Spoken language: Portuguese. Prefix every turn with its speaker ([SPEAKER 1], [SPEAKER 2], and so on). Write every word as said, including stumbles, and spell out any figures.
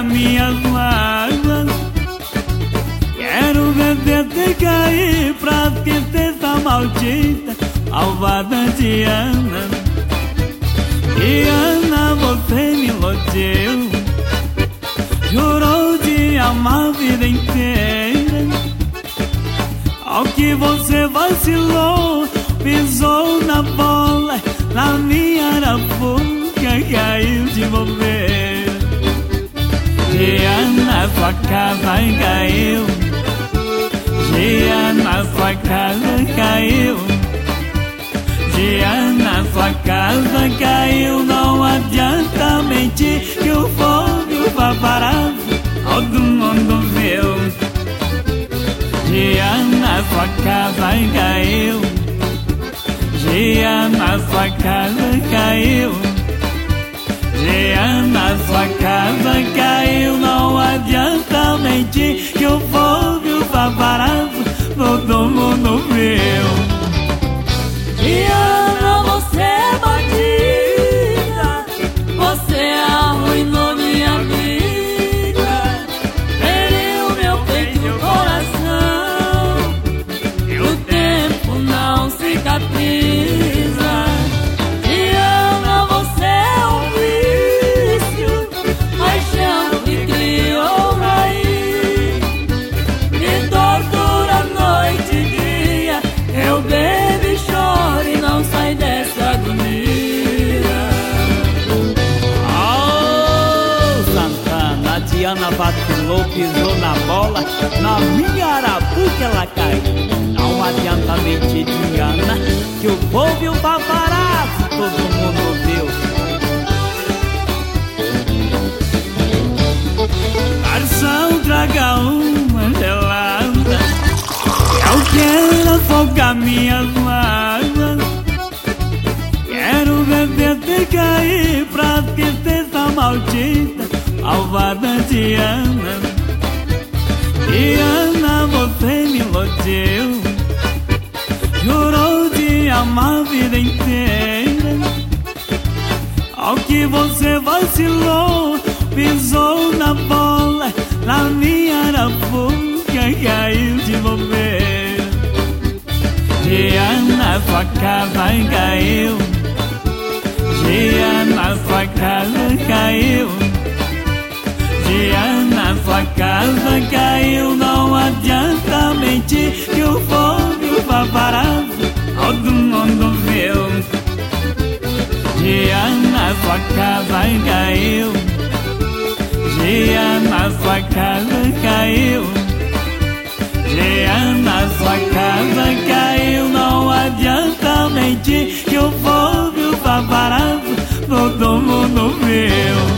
[SPEAKER 1] minhas mágoas. Quero ver você cair pra esquecer essa maldita malvada de Ana. E Ana, você me iludiu, jurou de amar a vida inteira. Ao que você vacilou, pisou na bola, na minha arapuca caiu de bobeira. Giana, sua casa caiu, Giana, sua casa caiu, Giana, sua casa caiu. Não adianta mentir que o fogo e o paparazzo todo mundo viu. Giana, sua casa caiu, Giana, sua casa caiu, Giana, sua casa caiu. Não adianta mentir que o fogo e o paparazzo todo mundo viu.
[SPEAKER 2] Giana, você é bandida, você arruinou minha vida, feriu meu peito e o coração, e o tempo não cicatriza. Giana, você é um vício, paixão que criou raiz, me tortura noite e dia, eu bebo e choro e não sai dessa agonia.
[SPEAKER 1] Oh, Santana, a Diana vacilou, pisou na bola, na minha arapuca ela caiu. Não adianta mentir, Diana, que o povo e o paparazzo todo mundo viu. Garçom, traga uma gelada, eu quero afogar minhas mágoas. Quero ver você cair pra esquecer essa maldita malvada de Ana. E Ana, você me iludiu, jurou de amar a vida inteira. Ao que você vacilou, pisou na bola, na minha arapuca caiu de bobeira. Giana, sua casa caiu, Giana, sua casa caiu, Giana, sua casa caiu. Não adianta mentir que o fogo e o paparazzo todo mundo viu. Giana, sua casa caiu, Giana, sua casa caiu, Giana, sua casa caiu. Não adianta mentir que o fogo e o paparazzo todo mundo viu.